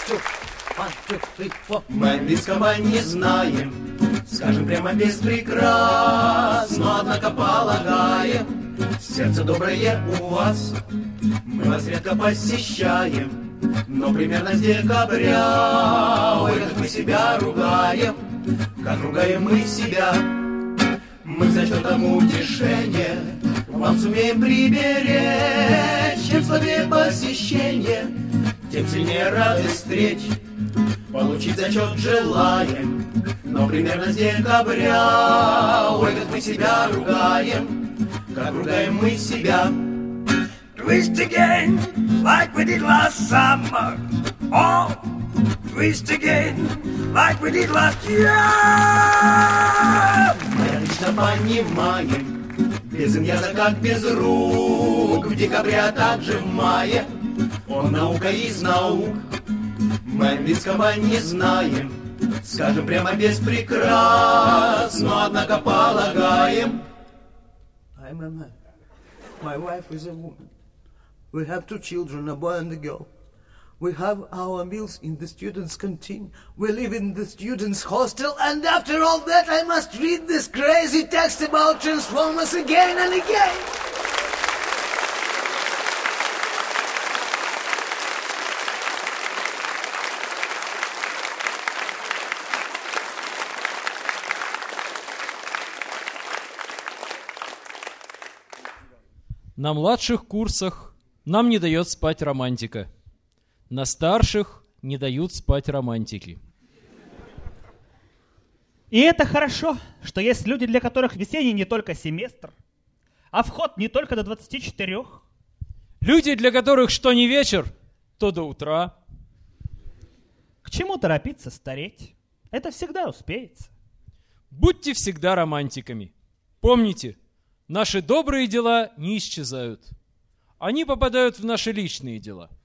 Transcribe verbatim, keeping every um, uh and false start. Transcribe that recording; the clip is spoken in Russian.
two, one, two, three, four. Мы английского не знаем, скажем прямо без прикрас, но однако полагаем, сердце доброе у вас. Мы вас редко посещаем, но примерно с декабря. Ой, как мы себя ругаем, как ругаем мы себя. Мы за счетом утешения вам сумеем приберечь. Чем слабее посещение, тем сильнее радость встреч. Получить зачет желаем, но примерно с декабря. Ой, как мы себя ругаем, как ругаем мы себя. Twist again, like we did last summer. Oh, twist again, like we did last year. Мы отлично понимаем, без языка как без рук. В декабре, а также в мае он наука из наук. Мы английского не знаем, скажем прямо без прикрас, но однако полагаем. I'm a man. My wife is a woman. We have two children, a boy and a girl. We have our meals in the students' canteen. We live in the students' hostel. And after all that, I must read this crazy text about Transformers again and again. На младших курсах нам не дает спать романтика. На старших не дают спать романтики. И это хорошо, что есть люди, для которых весенний не только семестр, а вход не только до двадцати четырёх. Люди, для которых что не вечер, то до утра. К чему торопиться стареть? Это всегда успеется. Будьте всегда романтиками. Помните, наши добрые дела не исчезают. Они попадают в наши личные дела.